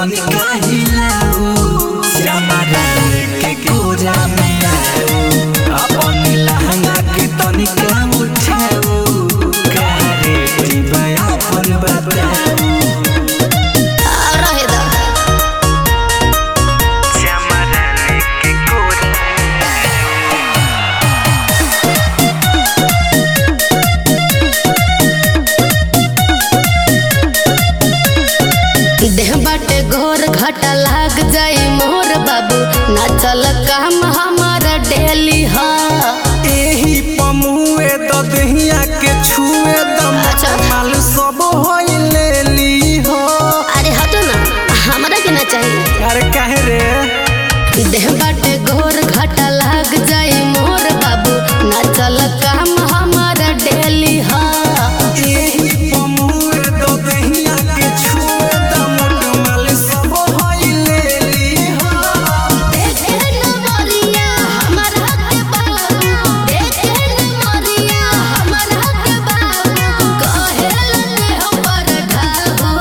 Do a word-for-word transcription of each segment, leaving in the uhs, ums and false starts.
तनिका हिलाओ श्यामरा के गोरा में आओ अपन लहंगा के तनिका उठाओ कारे जीवा अपन बताओ देह बाटे घोर घाटा लाग जाई मोर बाबू ना चल काम हमारा डेली हा एही पमुए द दहिया के छुए दम माल सब होई लेली हो। अरे हटो ना हमरा के ना चाहिए। अरे काहे रे देह बाटे घोर घाटा लाग जाई मोर बाबू ना चल काम हमारा डेली हा एही पमुए द दहिया के छुए दम माल सब होई लेली हो। देखे न मरिया हमरा के बाबू देखे न मरिया हमरा के बाबू कहेल ने हमर ढाहो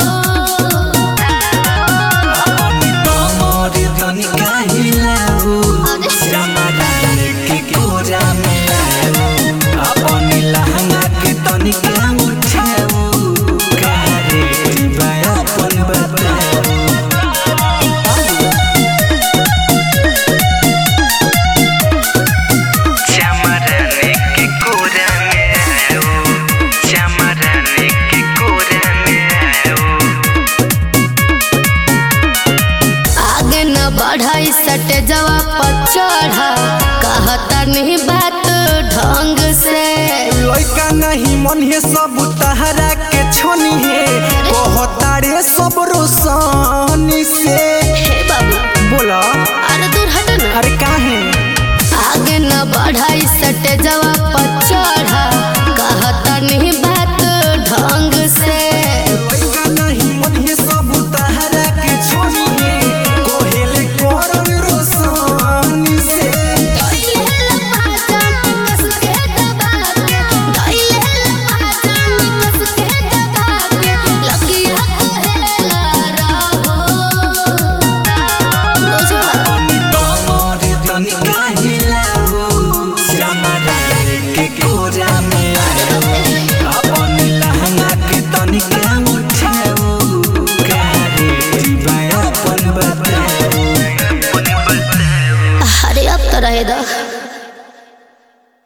अपनी कमर तनिका हिलाओ श्यामरा के गोरा में आओ अपन लहंगा के तनिका उठाओ कारे जीवा अपन बताओ आगे न बढ़ाई सटे जवा पर चढ़ा कहता नहीं बात ढंग से लइका नहीं मन है सब तहरा के छोनी है कहता रे सब रोशन